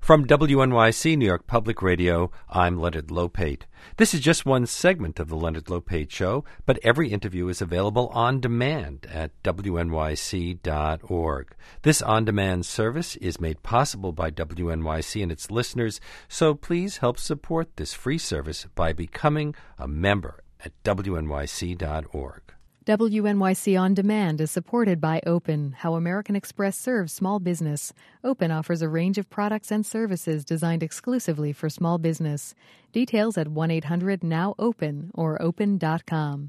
From WNYC, New York Public Radio, I'm Leonard Lopate. This is just one segment of the Leonard Lopate Show, but every interview is available on demand at WNYC.org. This on-demand service is made possible by WNYC and its listeners, so please help support this free service by becoming a member at WNYC.org. WNYC On Demand is supported by Open, how American Express serves small business. Open offers a range of products and services designed exclusively for small business. Details at 1-800-NOW-OPEN or open.com.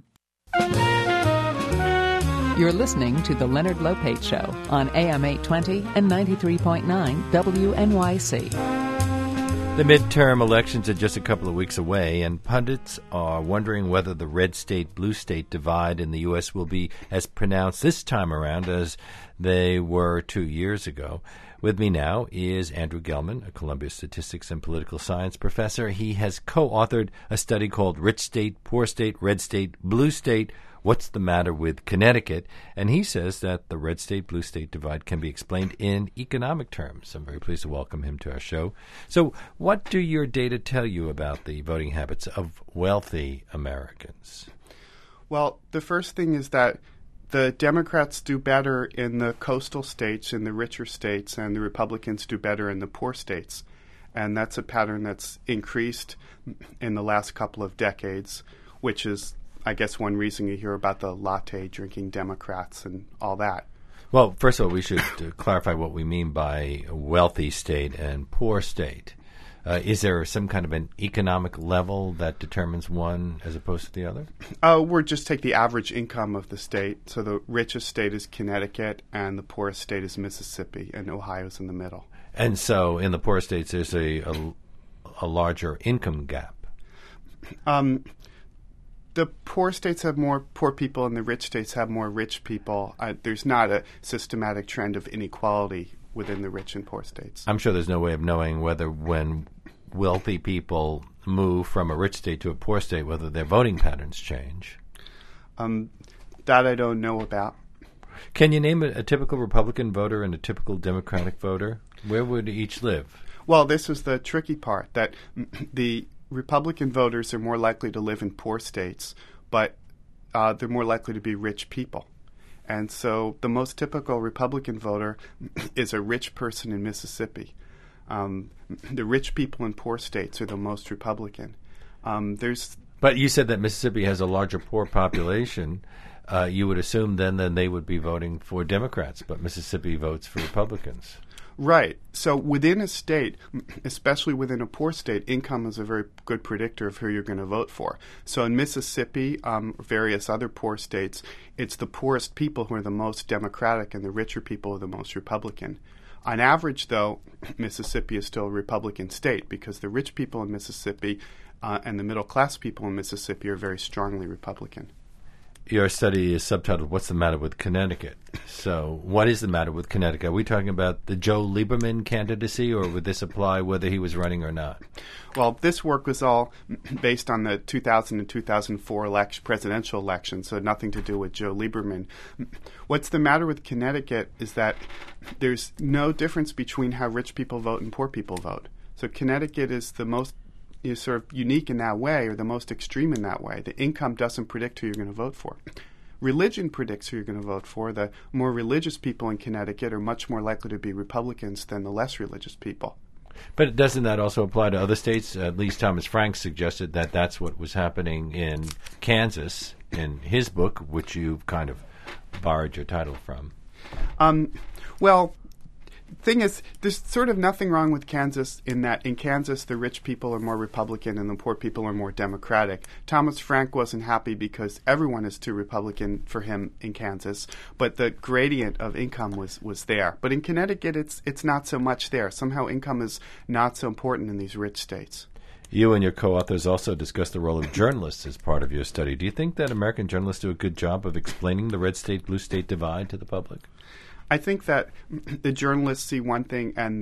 You're listening to The Leonard Lopate Show on AM 820 and 93.9 WNYC. The midterm elections are just a couple of weeks away, and pundits are wondering whether the red state, blue state divide in the U.S. will be as pronounced this time around as they were 2 years ago. With me now is Andrew Gelman, a Columbia Statistics and Political Science professor. He has co-authored a study called Rich State, Poor State, Red State, Blue State, What's the Matter with Connecticut? And he says that the red state, blue state divide can be explained in economic terms. I'm very pleased to welcome him to our show. So what do your data tell you about the voting habits of wealthy Americans? Well, the first thing is that the Democrats do better in the coastal states, in the richer states, and the Republicans do better in the poor states. And that's a pattern that's increased in the last couple of decades, which is, I guess, one reason you hear about the latte-drinking Democrats and all that. Well, first of all, we should clarify what we mean by wealthy state and poor state. Is there some kind of an economic level that determines one as opposed to the other? We're just take the average income of the state. So the richest state is Connecticut, and the poorest state is Mississippi, and Ohio's in the middle. And so in the poor states, there's a larger income gap. The poor states have more poor people and the rich states have more rich people. There's not a systematic trend of inequality within the rich and poor states. I'm sure there's no way of knowing whether when wealthy people move from a rich state to a poor state, whether their voting patterns change. That I don't know about. Can you name a typical Republican voter and a typical Democratic voter? Where would each live? Well, this is the tricky part, that the Republican voters are more likely to live in poor states, but they're more likely to be rich people. And so the most typical Republican voter is a rich person in Mississippi. The rich people in poor states are the most Republican. But you said that Mississippi has a larger poor population. You would assume then they would be voting for Democrats, but Mississippi votes for Republicans. Right. So within a state, especially within a poor state, income is a very good predictor of who you're going to vote for. So in Mississippi, various other poor states, it's the poorest people who are the most Democratic and the richer people are the most Republican. On average, though, Mississippi is still a Republican state because the rich people in Mississippi and the middle-class people in Mississippi are very strongly Republican. Your study is subtitled, What's the Matter with Connecticut? So what is the matter with Connecticut? Are we talking about the Joe Lieberman candidacy, or would this apply whether he was running or not? Well, this work was all based on the 2000 and 2004 presidential election, so nothing to do with Joe Lieberman. What's the matter with Connecticut is that there's no difference between how rich people vote and poor people vote. So Connecticut is the most sort of unique in that way, or the most extreme in that way. The income doesn't predict who you're going to vote for. Religion predicts who you're going to vote for. The more religious people in Connecticut are much more likely to be Republicans than the less religious people. But doesn't that also apply to other states? At least Thomas Franks suggested that that's what was happening in Kansas in his book, which you've kind of borrowed your title from. Well, thing is, there's sort of nothing wrong with Kansas in that in Kansas the rich people are more Republican and the poor people are more Democratic. Thomas Frank wasn't happy because everyone is too Republican for him in Kansas, but the gradient of income was there. But in Connecticut, it's not so much there. Somehow income is not so important in these rich states. You and your co-authors also discussed the role of journalists as part of your study. Do you think that American journalists do a good job of explaining the red state, blue state divide to the public? I think that the journalists see one thing and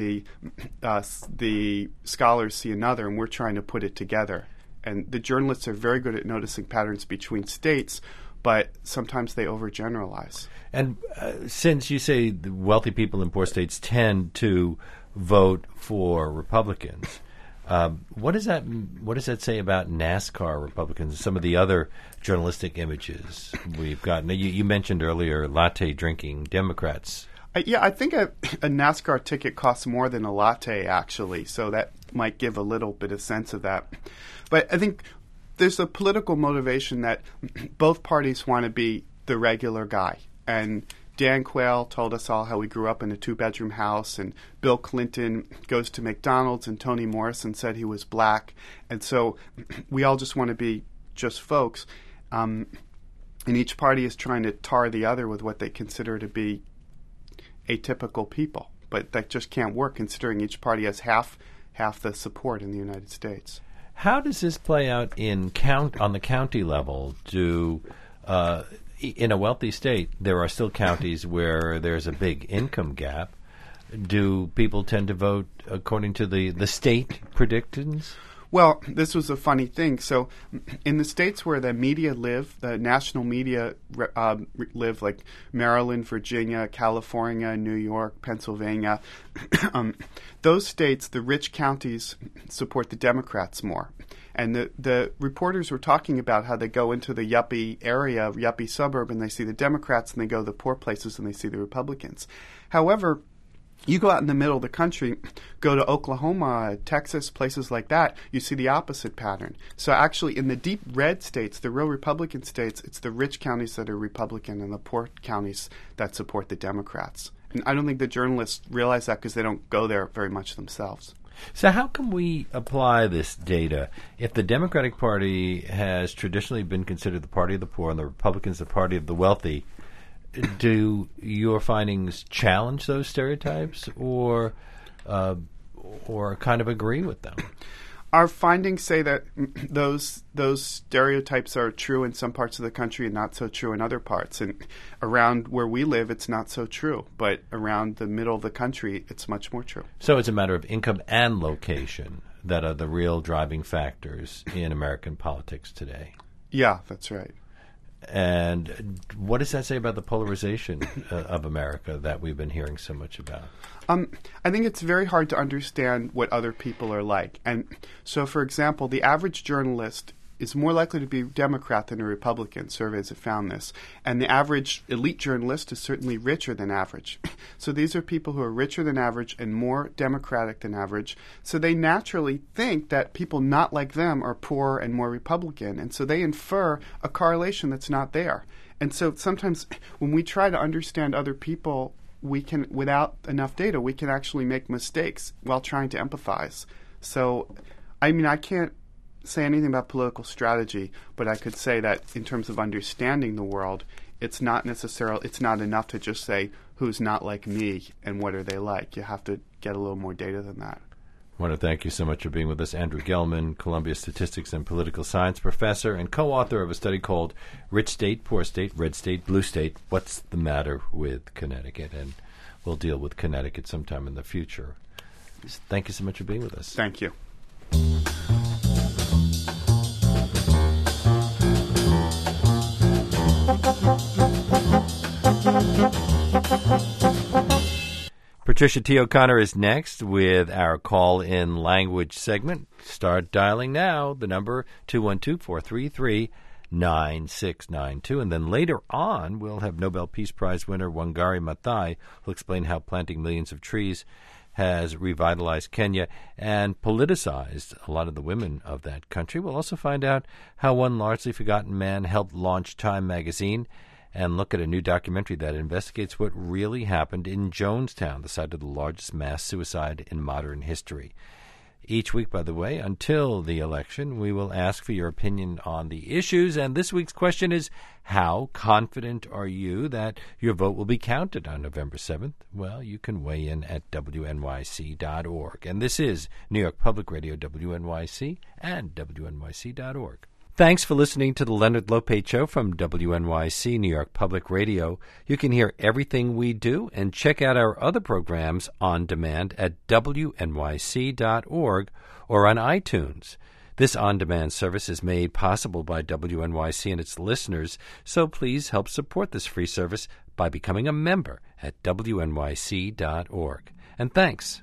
the scholars see another, and we're trying to put it together. And the journalists are very good at noticing patterns between states, but sometimes they overgeneralize. And since you say the wealthy people in poor states tend to vote for Republicans. What does that say about NASCAR Republicans and some of the other journalistic images we've gotten? You mentioned earlier latte drinking Democrats. I think a NASCAR ticket costs more than a latte, actually, so that might give a little bit of sense of that. But I think there's a political motivation that both parties want to be the regular guy. And Dan Quayle told us all how he grew up in a 2-bedroom house, and Bill Clinton goes to McDonald's, and Toni Morrison said he was black. And so we all just want to be just folks. And each party is trying to tar the other with what they consider to be atypical people. But that just can't work, considering each party has half the support in the United States. How does this play out on the county level? In a wealthy state, there are still counties where there's a big income gap. Do people tend to vote according to the state predictions? Well, this was a funny thing. So in the states where the media live, the national media live, like Maryland, Virginia, California, New York, Pennsylvania, those states, the rich counties, support the Democrats more. And the reporters were talking about how they go into the yuppie suburb, and they see the Democrats, and they go to the poor places and they see the Republicans. However, you go out in the middle of the country, go to Oklahoma, Texas, places like that, you see the opposite pattern. So actually in the deep red states, the real Republican states, it's the rich counties that are Republican and the poor counties that support the Democrats. And I don't think the journalists realize that because they don't go there very much themselves. So how can we apply this data? If the Democratic Party has traditionally been considered the party of the poor and the Republicans the party of the wealthy, do your findings challenge those stereotypes or kind of agree with them? Our findings say that those stereotypes are true in some parts of the country and not so true in other parts. And around where we live, it's not so true. But around the middle of the country, it's much more true. So it's a matter of income and location that are the real driving factors in American politics today. Yeah, that's right. And what does that say about the polarization of America that we've been hearing so much about? I think it's very hard to understand what other people are like. And so, for example, the average journalist is more likely to be Democrat than a Republican. Surveys have found this. And the average elite journalist is certainly richer than average. So these are people who are richer than average and more Democratic than average. So they naturally think that people not like them are poor and more Republican. And so they infer a correlation that's not there. And so sometimes when we try to understand other people, we can, without enough data, we can actually make mistakes while trying to empathize. So, I mean, I can't say anything about political strategy, but I could say that in terms of understanding the world, it's not enough to just say who's not like me and what are they like. You have to get a little more data than that. I want to thank you so much for being with us. Andrew Gelman, Columbia Statistics and Political Science professor and co-author of a study called Rich State, Poor State, Red State, Blue State, What's the Matter with Connecticut? And we'll deal with Connecticut sometime in the future. Thank you so much for being with us. Thank you. Patricia T. O'Connor is next with our call-in language segment. Start dialing now. The number 212-433-9692. And then later on, we'll have Nobel Peace Prize winner Wangari Maathai, who'll explain how planting millions of trees has revitalized Kenya and politicized a lot of the women of that country. We'll also find out how one largely forgotten man helped launch Time magazine and look at a new documentary that investigates what really happened in Jonestown, the site of the largest mass suicide in modern history. Each week, by the way, until the election, we will ask for your opinion on the issues. And this week's question is, how confident are you that your vote will be counted on November 7th? Well, you can weigh in at WNYC.org. And this is New York Public Radio, WNYC, and WNYC.org. Thanks for listening to the Leonard Lopate Show from WNYC, New York Public Radio. You can hear everything we do and check out our other programs on demand at WNYC.org or on iTunes. This on-demand service is made possible by WNYC and its listeners, so please help support this free service by becoming a member at WNYC.org. And thanks.